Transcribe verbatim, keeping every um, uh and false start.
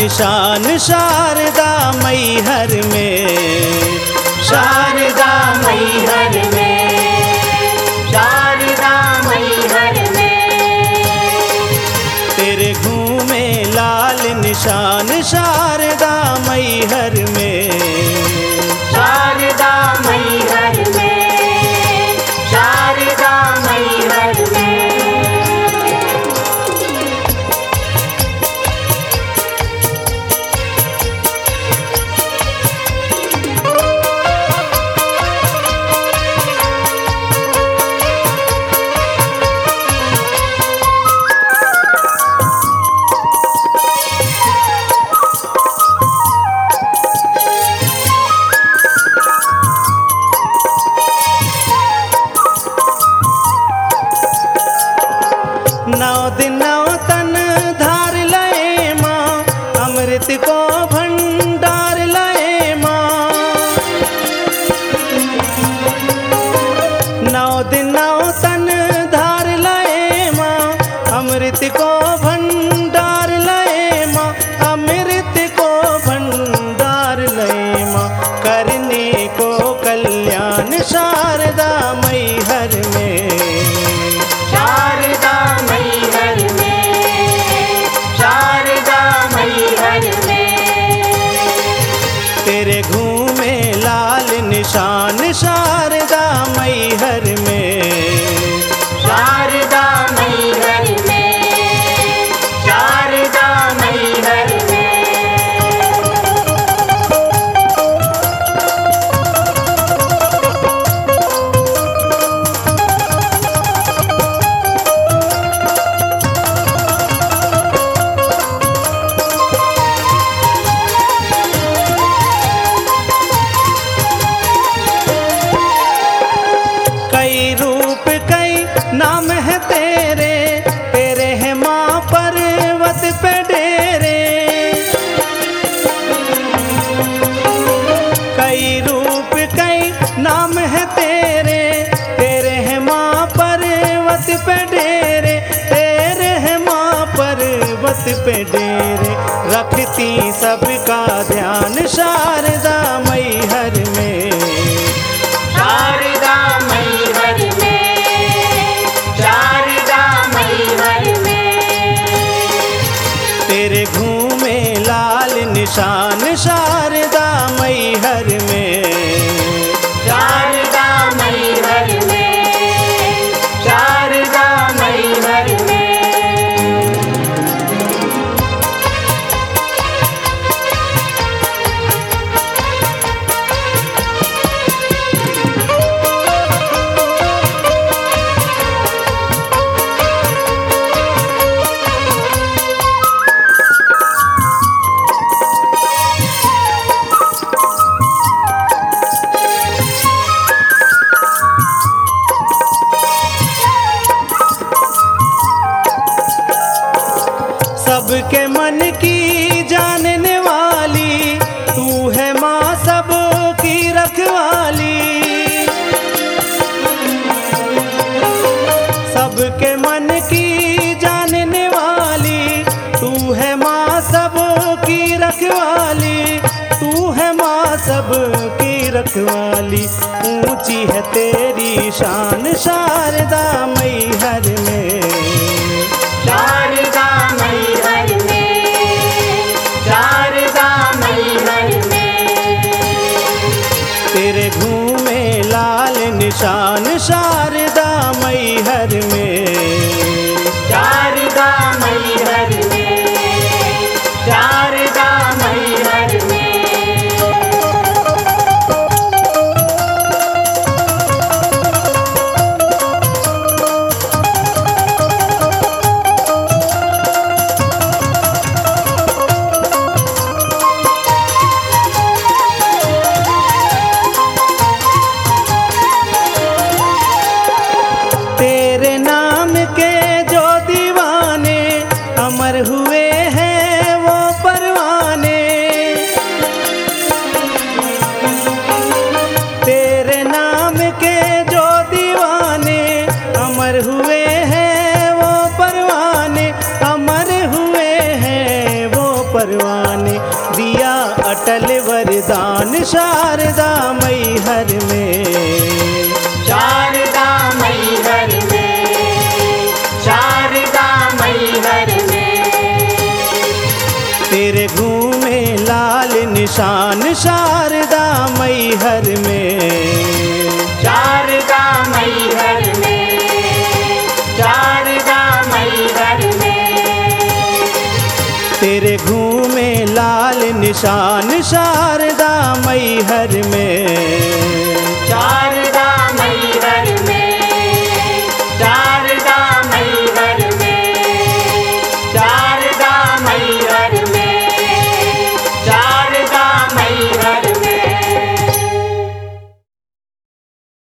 निशान शारदा मैहर में, शारदा मैहर में, शारदा मैहर में। तेरे घूमे लाल निशान शारदा मैहर में, शारदा मैहर में, शारदा मैहर में। नौ दिन नौ तन धार लए माँ, अमृत को भंडार लए माँ। नौ दिन नौ तन धार लए माँ, अमृत को भंडार लए माँ, अमृत को भंडार लए माँ। करने को कल्याण शारदा मैहर में, शारदा मैहर में, शारदा मैहर में। तेरे घूमे लाल निशान शारदा मैहर में, शारदा मैहर में, शारदा मैहर में। कई रूप कई नाम है तेरे, तेरे है माँ पर्वत पे डेरे। कई रूप कई नाम है तेरे, तेरे है माँ पर्वत पे डेरे, तेरे है माँ पर्वत पे डेरे। रखती सबका ध्यान शारदा मैहर में, शारदा मैहर में, शारदा मैहर में। तेरे घूमे लाल निशान शारदा मैहर में, शारदा मैहर में, शारदा मैहर में। सबके मन की जानने वाली तू है माँ सबकी रखवाली। सबके मन की जानने वाली तू है माँ सबकी रखवाली, तू है माँ सबकी रखवाली। ऊंची है तेरी शान शारदा मैहर में, शारदा मैहर में, शारदा मैहर में। तेरे घूमे लाल निशान शारदा मैहर में, शारदा मैहर में, शारदा मैहर में। तेरे नाम के जो दीवाने अमर हुए हैं वो परवाने। तेरे नाम के जो दीवाने अमर हुए हैं वो परवाने, अमर हुए हैं वो परवाने। शारदा मैहर में, शारदा मैहर में, शारदा मैहर में। तेरे घूमे लाल निशान शारदा मैहर में, शारदा मैहर में, शारदा मैहर में। तेरे घूमे लाल निशान